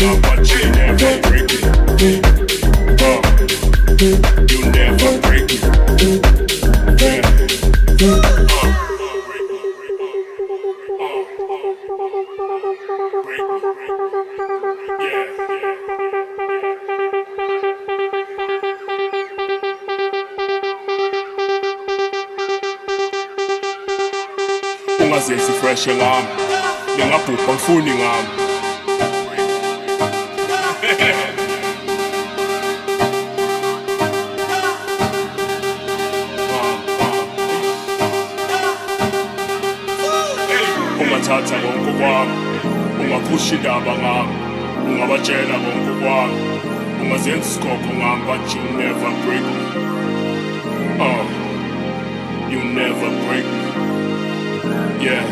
up, but you never break me. You never break me. Yeah. Ungazenzi fresh ngami, ngingabhubha ngifuni ngami. Ungathatha konke kwami, ungaphusha indaba ngami, ungabatshela konke kwami, ungazenza isikhokho ngami, but you never break me. You never break me. Yeah.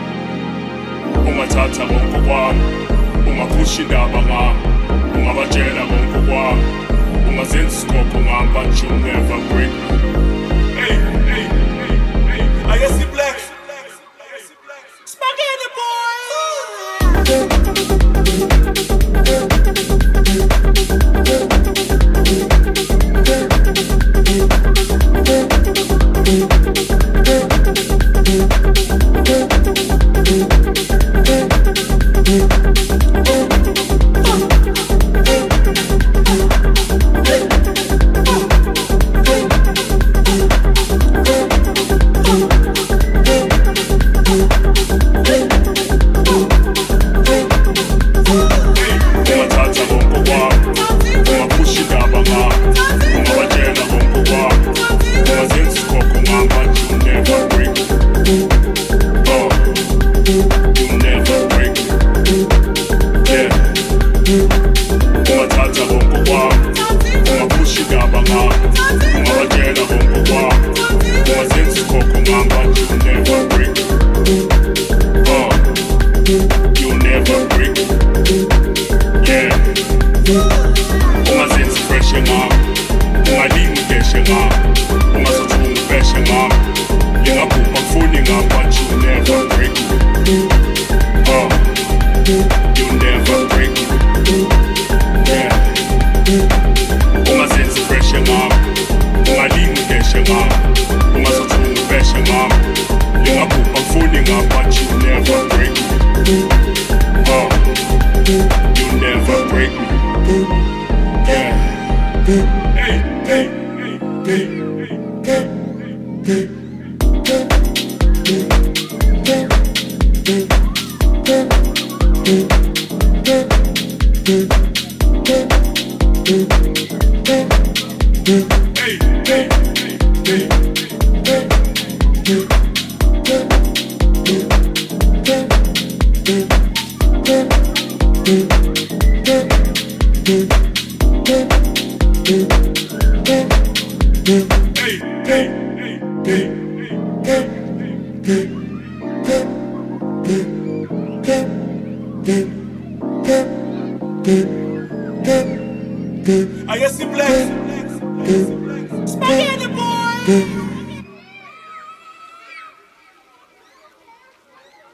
Ungathatha konke kwami, ungaphusha indaba ngami, ungabatshela konke kwami, ungazenza isikhokho ngami, but you never break me. Hey, hey, hey, hey, I see black. Spaghetti boy. I see black. Spaghetti boy.